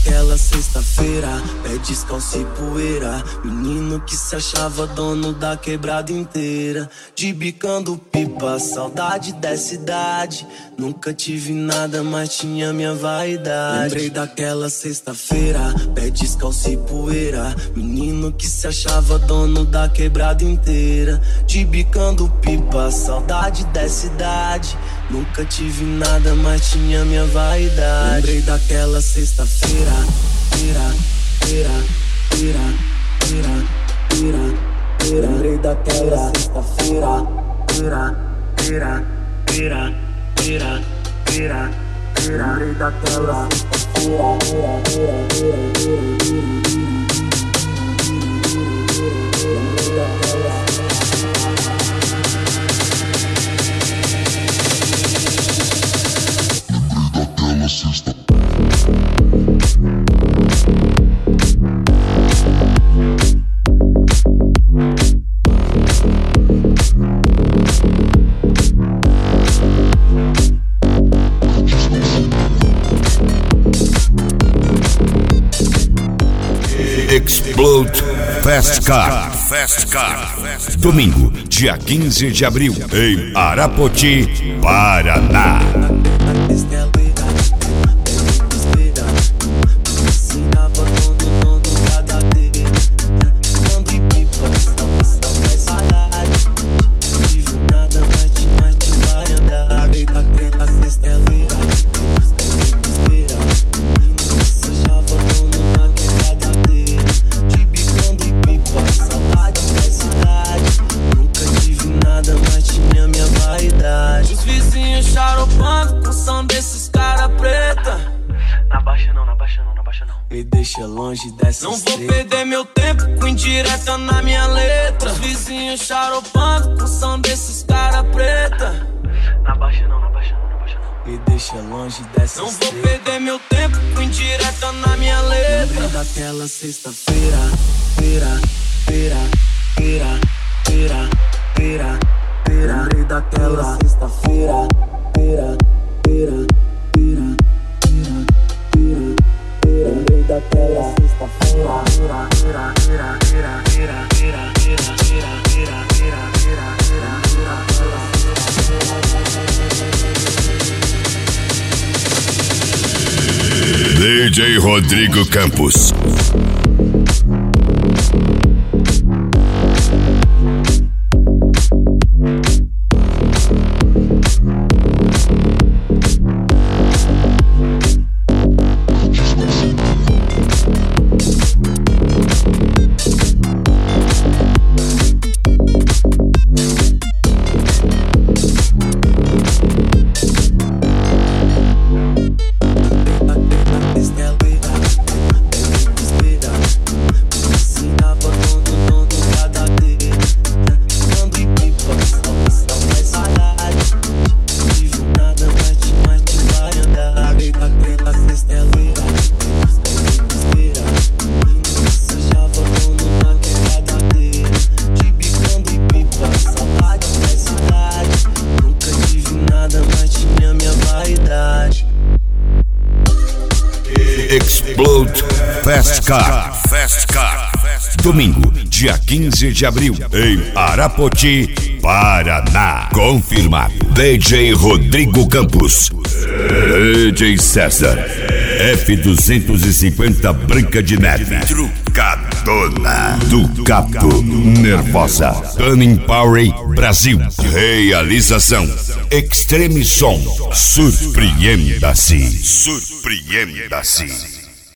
daquela sexta-feira, pé descalço e poeira. Menino que se achava dono da quebrada inteira. De bicando pipa, saudade dessa idade. Nunca tive nada, mas tinha minha vaidade. Lembrei daquela sexta-feira, pé descalço e poeira. Menino que se achava dono da quebrada inteira. De bicando pipa, saudade dessa idade. Nunca tive nada, mas tinha minha vaidade. Lembrei daquela sexta-feira, lembrei daquela sexta-feira, lembrei daquela sexta. Explode Fast Car. Domingo, dia 15 de abril, em Arapoti, Paraná. Me deixa longe dessa Não vou perder meu tempo com indireta na minha letra. Os vizinhos charopando com som desses cara preta. Na baixa não. Me deixa longe dessa Não vou perder meu tempo com indireta na minha letra. Lembrei daquela sexta-feira, lembrei daquela sexta-feira, lembrei daquela sexta-feira, DJ Rodrigo Campos. Explode Fast Car. Domingo, dia 15 de abril, em Arapoti, Paraná. Confirmado. DJ Rodrigo Campos. DJ César. F250 Branca de Neve. Trucadona. Ducato. Nervosa. Turning Power Brasil. Realização Extreme Som. Surpreenda-se.